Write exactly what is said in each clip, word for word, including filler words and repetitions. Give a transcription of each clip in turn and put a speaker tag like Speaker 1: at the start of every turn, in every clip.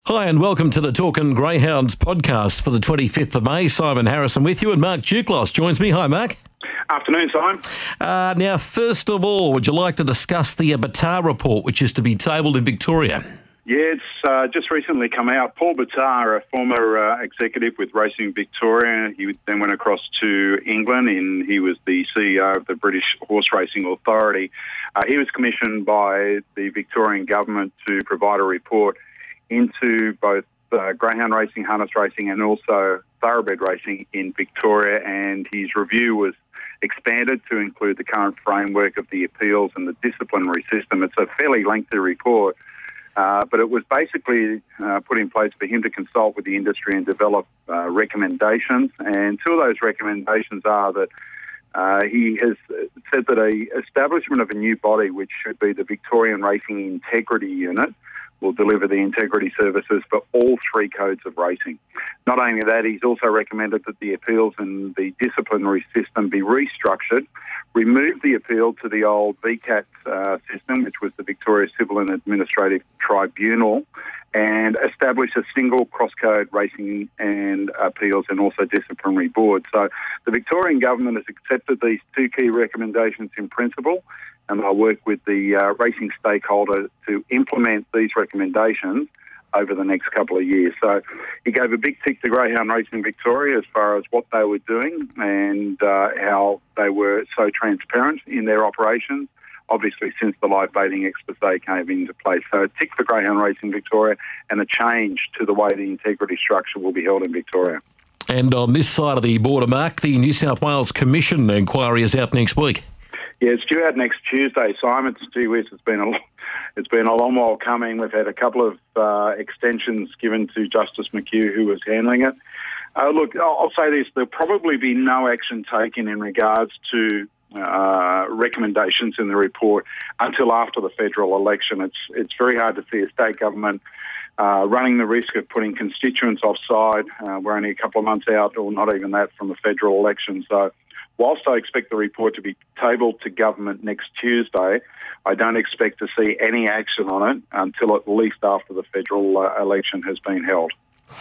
Speaker 1: Hi and welcome to the Talkin' Greyhounds podcast for the twenty-fifth of May. Simon Harrison with you and Mark Duclos joins me. Hi, Mark.
Speaker 2: Afternoon, Simon.
Speaker 1: Uh, now, first of all, would you like to discuss the Batar report, which is to be tabled in Victoria?
Speaker 2: Yeah, it's uh, just recently come out. Paul Batar, a former uh, executive with Racing Victoria, he then went across to England and he was the C E O of the British Horse Racing Authority. Uh, he was commissioned by the Victorian government to provide a report into both uh, greyhound racing, harness racing and also thoroughbred racing in Victoria, and his review was expanded to include the current framework of the appeals and the disciplinary system. It's a fairly lengthy report, uh, but it was basically uh, put in place for him to consult with the industry and develop uh, recommendations, and two of those recommendations are that Uh, he has said that a establishment of a new body, which should be the Victorian Racing Integrity Unit, will deliver the integrity services for all three codes of racing. Not only that, he's also recommended that the appeals and the disciplinary system be restructured, remove the appeal to the old V CAT uh, system, which was the Victoria Civil and Administrative Tribunal, and establish a single cross-code racing and appeals and also disciplinary board. So the Victorian government has accepted these two key recommendations in principle, and they'll work with the uh, racing stakeholder to implement these recommendations over the next couple of years. So he gave a big tick to Greyhound Racing Victoria as far as what they were doing and uh, how they were so transparent in their operations, obviously since the live baiting expose came into place. So a tick for Greyhound Racing Victoria and a change to the way the integrity structure will be held in Victoria.
Speaker 1: And on this side of the border, Mark, the New South Wales Commission inquiry is out next week.
Speaker 2: Yeah, it's due out next Tuesday, Simon. It's due, it's been a it's been a long while coming. We've had a couple of uh, extensions given to Justice McHugh, who was handling it. Uh, look, I'll say this: there'll probably be no action taken in regards to uh, recommendations in the report until after the federal election. It's it's very hard to see a state government uh, running the risk of putting constituents offside. Uh, we're only a couple of months out, or not even that, from the federal election. So whilst I expect the report to be tabled to government next Tuesday, I don't expect to see any action on it until at least after the federal uh, election has been held.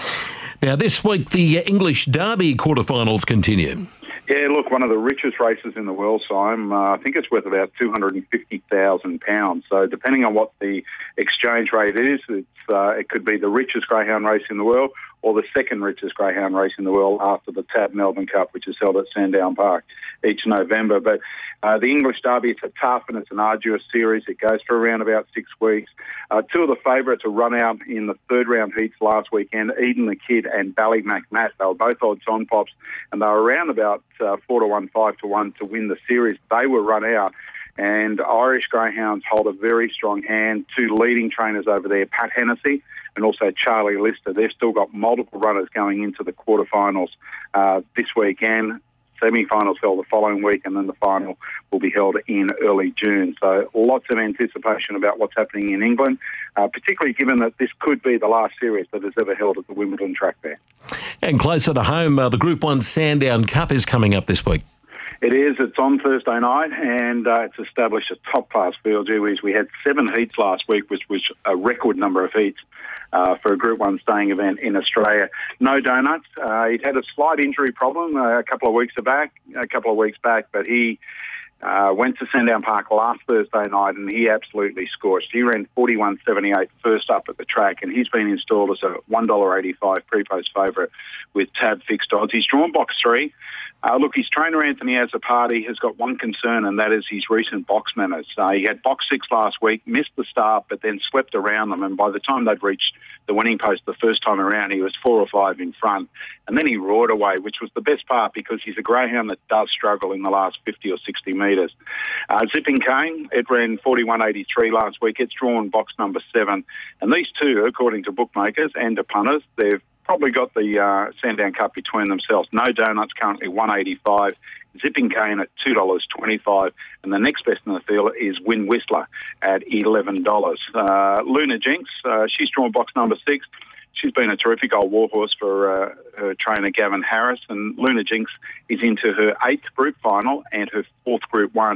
Speaker 1: Now, this week, the English Derby quarterfinals continue.
Speaker 2: Yeah, look, one of the richest races in the world, Simon. Uh, I think it's worth about two hundred fifty thousand pounds. So depending on what the exchange rate is, it's, uh, it could be the richest greyhound race in the world or the second richest greyhound race in the world after the Tab Melbourne Cup, which is held at Sandown Park each November. But uh, the English Derby, it's a tough and it's an arduous series. It goes for around about six weeks. Uh, two of the favourites are run out in the third round heats last weekend, Eden the Kid and Ballymacmat. They were both odds-on pops, and they were around about uh, four to one, five to one to win the series. They were run out. And Irish Greyhounds hold a very strong hand. Two leading trainers over there, Pat Hennessy and also Charlie Lister. They've still got multiple runners going into the quarterfinals uh, this weekend. Semi-finals held the following week, and then the final will be held in early June. So lots of anticipation about what's happening in England, uh, particularly given that this could be the last series that is ever held at the Wimbledon track there.
Speaker 1: And closer to home, uh, the Group one Sandown Cup is coming up this week.
Speaker 2: It is. It's on Thursday night, and uh, it's established a top-class field. We had seven heats last week, which was a record number of heats uh, for a Group one staying event in Australia. No donuts. Uh, he'd had a slight injury problem uh, a couple of weeks back, a couple of weeks back, but he uh, went to Sandown Park last Thursday night, and he absolutely scorched. He ran forty-one seventy-eight first up at the track, and he's been installed as a one dollar eighty-five pre-post favourite with Tab fixed odds. He's drawn box three. Uh, look, his trainer, Anthony Azzopardi, has got one concern, and that is his recent box manners. Uh, he had box six last week, missed the start, but then swept around them, and by the time they'd reached the winning post the first time around, he was four or five in front. And then he roared away, which was the best part because he's a greyhound that does struggle in the last fifty or sixty metres. Uh, Zipping Cane, it ran forty-one eighty-three last week. It's drawn box number seven. And these two, according to bookmakers and to punters, they've probably got the uh, Sandown Cup between themselves. No Donuts currently one eighty-five, Zipping Cane at two dollars twenty-five, and the next best in the field is Win Whistler at eleven dollars. Uh, Luna Jinx, uh, she's drawn box number six. She's been a terrific old warhorse for uh, her trainer Gavin Harris, and Luna Jinx is into her eighth group final and her fourth Group one.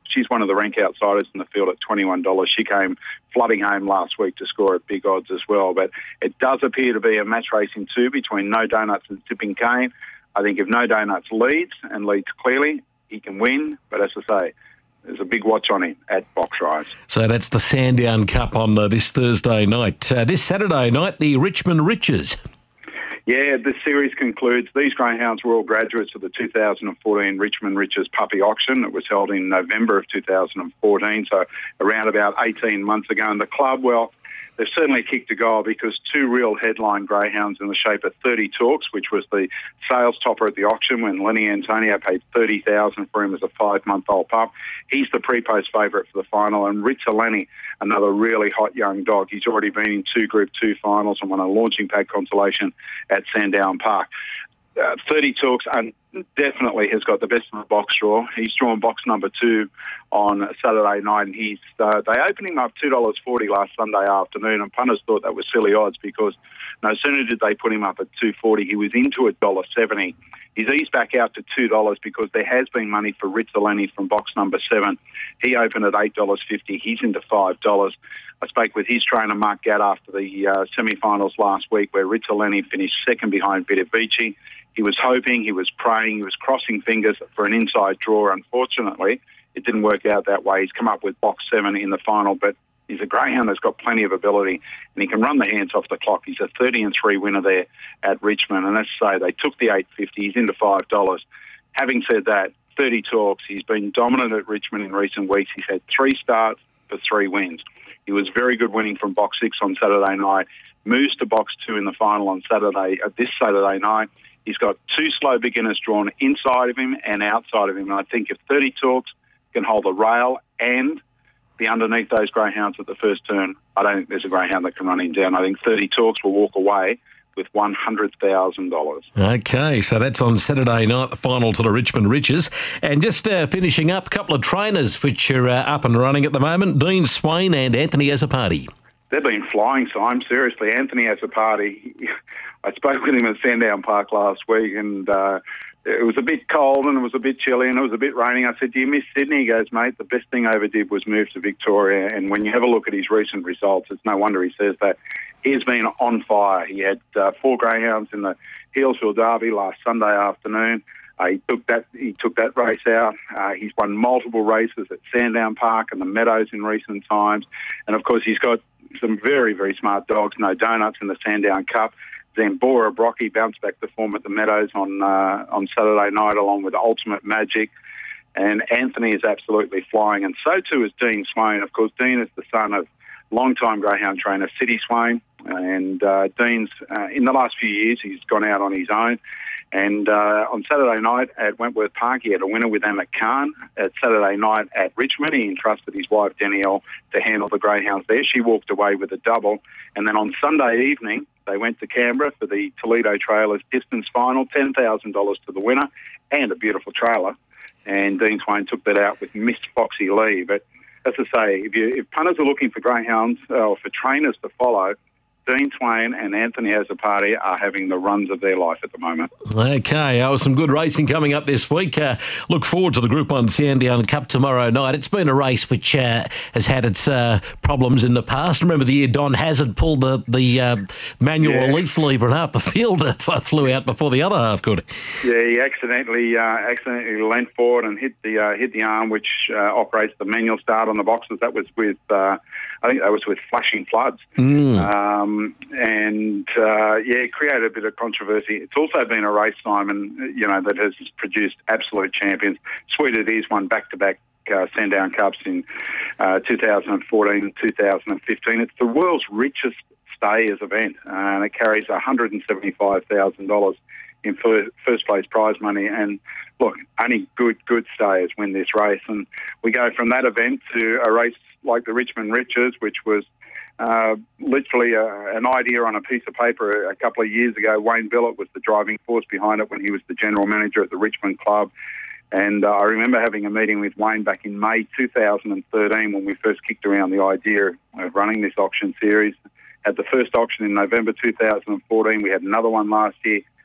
Speaker 2: she's one of the rank outsiders in the field at twenty-one dollars. She came flooding home last week to score at big odds as well. But it does appear to be a match racing two between No Donuts and Sipping Cane. I think if No Donuts leads and leads clearly, he can win. But as I say, there's a big watch on him at Box Rise.
Speaker 1: So that's the Sandown Cup on uh, this Thursday night. Uh, this Saturday night, the Richmond Riches.
Speaker 2: Yeah, this series concludes. These greyhounds were all graduates of the two thousand fourteen Richmond Riches Puppy Auction. It was held in November of two thousand fourteen, so around about eighteen months ago. And the club, well, they've certainly kicked a goal because two real headline greyhounds in the shape of thirty Talks, which was the sales topper at the auction when Lenny Antonio paid thirty thousand dollars for him as a five-month-old pup. He's the pre-post favourite for the final. And Ritza Lenny, another really hot young dog. He's already been in two Group two finals and won a launching pad consolation at Sandown Park. Uh, thirty Talks and definitely has got the best of the box draw. He's drawn box number two on Saturday night, and he's uh, they opened him up two dollars forty last Sunday afternoon, and punters thought that was silly odds because no sooner did they put him up at two forty, he was into one dollar seventy. He's eased back out to two dollars because there has been money for Rizzolini from box number seven. He opened at eight dollars fifty. He's into five dollars. I spoke with his trainer, Mark Gadd, after the uh, semi-finals last week where Rizzolini finished second behind Vitavici. He was hoping, he was praying, he was crossing fingers for an inside draw. Unfortunately, it didn't work out that way. He's come up with box seven in the final, but he's a greyhound that's got plenty of ability and he can run the hands off the clock. He's a thirty and three winner there at Richmond. And let's say they took the eight fifty. He's into five dollars. Having said that, thirty Talks. He's been dominant at Richmond in recent weeks. He's had three starts for three wins. He was very good winning from box six on Saturday night. Moves to box two in the final on Saturday, uh, this Saturday night. He's got two slow beginners drawn inside of him and outside of him. And I think if thirty Talks can hold the rail and be underneath those greyhounds at the first turn, I don't think there's a greyhound that can run him down. I think thirty Talks will walk away with one hundred thousand dollars.
Speaker 1: Okay, so that's on Saturday night, the final to the Richmond Riches. And just uh, finishing up, a couple of trainers which are uh, up and running at the moment, Dean Swain and Anthony Azzopardi.
Speaker 2: They've been flying, Simon. Seriously, Anthony Azzopardi, I spoke with him at Sandown Park last week and uh, it was a bit cold and it was a bit chilly and it was a bit raining. I said, do you miss Sydney? He goes, mate, the best thing I ever did was move to Victoria. And when you have a look at his recent results, it's no wonder he says that. He's been on fire. He had uh, four greyhounds in the Healesville Derby last Sunday afternoon. Uh, he took that he took that race out. Uh, he's won multiple races at Sandown Park and the Meadows in recent times. And, of course, he's got some very, very smart dogs. No Donuts in the Sandown Cup. Zambora Brocky bounced back to form at the Meadows on uh, on Saturday night along with Ultimate Magic. And Anthony is absolutely flying. And so, too, is Dean Swain. Of course, Dean is the son of long-time greyhound trainer City Swain. And uh, Dean's, uh, in the last few years, he's gone out on his own. And uh, on Saturday night at Wentworth Park, he had a winner with Amit Khan. At Saturday night at Richmond, he entrusted his wife, Danielle, to handle the greyhounds there. She walked away with a double. And then on Sunday evening, they went to Canberra for the Toledo Trailers distance final, ten thousand dollars to the winner and a beautiful trailer. And Dean Swain took that out with Miss Foxy Lee. But as I say, if, you, if punters are looking for greyhounds uh, or for trainers to follow, Dean Swain and Anthony Azzopardi are having the runs of their life at the moment.
Speaker 1: Okay, oh, some good racing coming up this week. Uh, look forward to the Group one Sandown Cup tomorrow night. It's been a race which uh, has had its uh, problems in the past. Remember the year Don Hazard pulled the, the uh, manual yeah. release lever and half the field uh, flew out before the other half could.
Speaker 2: Yeah, he accidentally uh, accidentally leant forward and hit the uh, hit the arm which uh, operates the manual start on the boxes. That was with, uh, I think that was with Flashing Floods.
Speaker 1: Mm.
Speaker 2: Um, and, uh, yeah, it created a bit of controversy. It's also been a race, Simon, you know, that has produced absolute champions. Sweet It Is won back-to-back uh, Sandown Cups in uh, two thousand fourteen and two thousand fifteen. It's the world's richest stayers event, uh, and it carries one hundred seventy-five thousand dollars in first place prize money. And look, only good, good stayers win this race. And we go from that event to a race like the Richmond Riches, which was Uh, literally a, an idea on a piece of paper a couple of years ago. Wayne Billett was the driving force behind it when he was the general manager at the Richmond Club. And uh, I remember having a meeting with Wayne back in May two thousand thirteen when we first kicked around the idea of running this auction series. Had the first auction in November two thousand fourteen. We had another one last year.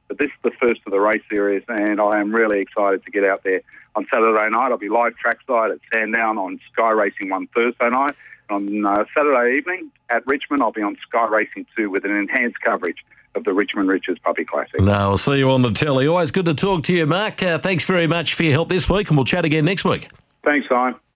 Speaker 2: But this is the first of the race series, and I am really excited to get out there on Saturday night. I'll be live trackside at Sandown on Sky Racing one Thursday night. On uh, Saturday evening at Richmond, I'll be on Sky Racing two with an enhanced coverage of the Richmond Riches Puppy Classic.
Speaker 1: No, I'll see you on the telly. Always good to talk to you, Mark. Uh, thanks very much for your help this week, and we'll chat again next week.
Speaker 2: Thanks, Simon.